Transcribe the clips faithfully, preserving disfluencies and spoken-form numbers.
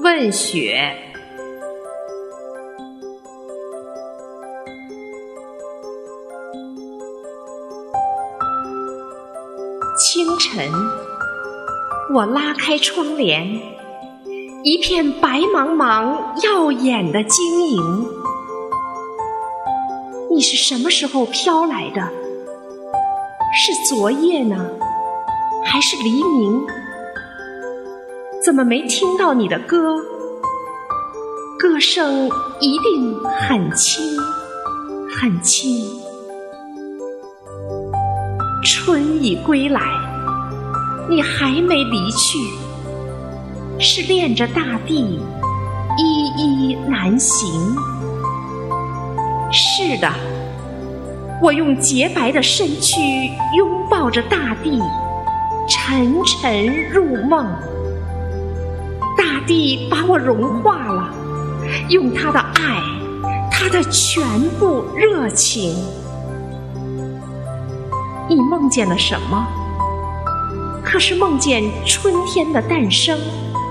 问雪。清晨，我拉开窗帘，一片白茫茫耀眼的晶莹。你是什么时候飘来的？是昨夜呢，还是黎明？怎么没听到你的歌？歌声一定很轻，很轻。春已归来，你还没离去，是恋着大地，依依难行。是的，我用洁白的身躯拥抱着大地，沉沉入梦。大地把我融化了，用它的爱，它的全部热情。你梦见了什么？可是梦见春天的诞生。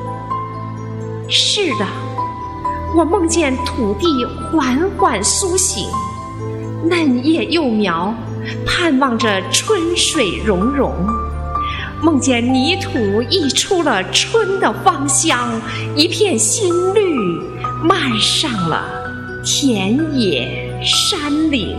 是的，我梦见土地缓缓苏醒，嫩叶幼苗盼望着春水融融。梦见泥土溢出了春的芳香，一片新绿漫上了田野山岭。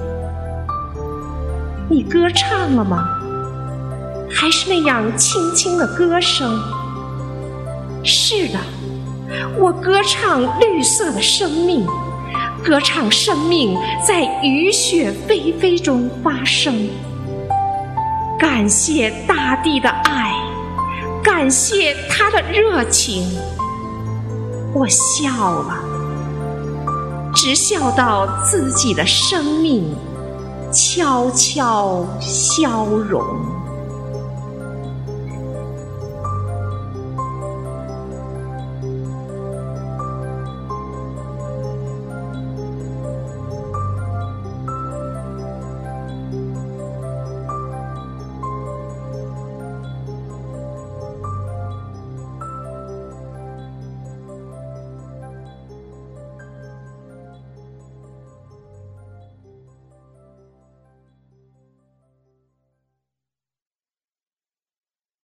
你歌唱了吗？还是那样轻轻的歌声？是的，我歌唱绿色的生命，歌唱生命在雨雪霏霏中发生。感谢大地的爱，感谢它的热情。我笑了，直笑到自己的生命悄悄消融。